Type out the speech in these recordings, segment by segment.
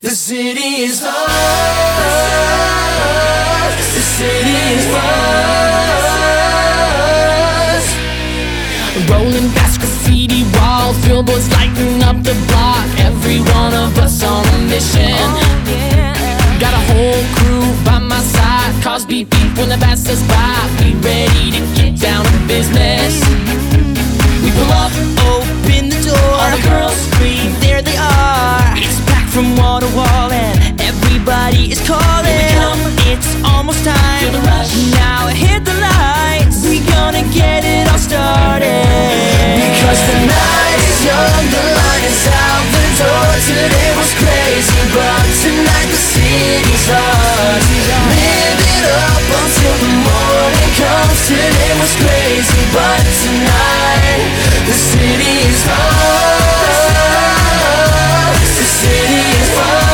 The city is ours. The city is ours. Rolling past graffiti walls, billboards lighting up the block. Every one of us on a mission. Got a whole crew by my side. Cars beep beep when they pass us by. We ready to get down to business. We pull up, open the door. All the girls scream, there they are. It's packed from wall to wall and everybody is calling. Here we come. It's almost time. Feel the rush. Now hit the lights. We gonna get it all started. Because the night is young, the light is out the door. Today was crazy, but tonight the city's ours. Live it up until the morning comes. Today was crazy, but tonight the city is ours. The city is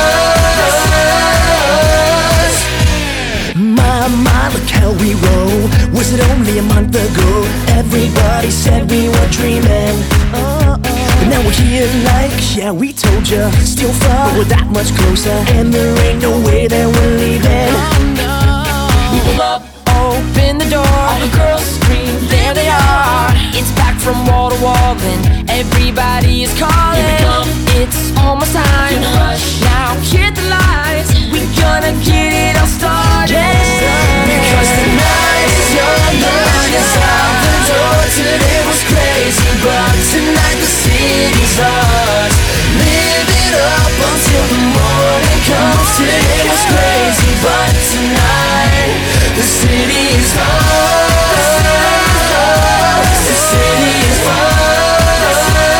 ours. My, look how we roll. Was it only a month ago? Everybody said we were dreaming. But now we're here like, yeah, we told ya. Still far, but we're that much closer. And there ain't no way that we're leaving. We pull up, Open the door. all the girls scream, there they are. It's packed from wall to wall and everybody is calling. Here we come. It's almost time. Feel the rush. Now hit the lights. We gonna get it all started. Because the night is young, the light is out the door. Today was crazy, but tonight the city's ours. Live it up until the morning comes. Today was crazy, but tonight the city is ours. The city is ours.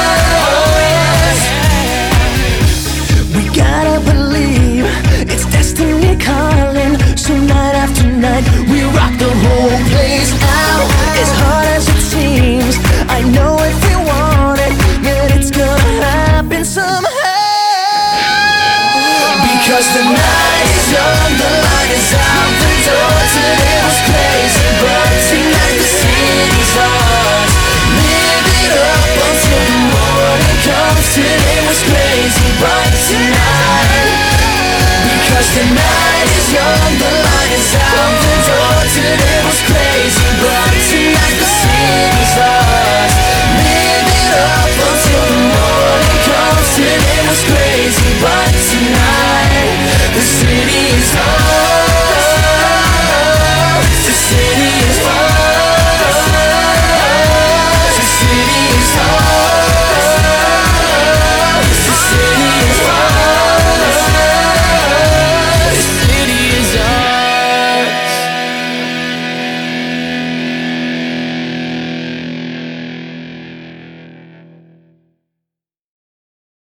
We gotta believe it's destiny calling. So night after night we rock the whole place out. As hard as it seems, I know if we want it, that it's gonna happen somehow. Because the night is young, the light is out the door. Today was crazy, but tonight the city's ours. Live it up until the morning comes. Today was crazy, but tonight. Because the night is young, the light is out the door. Today was crazy, but tonight the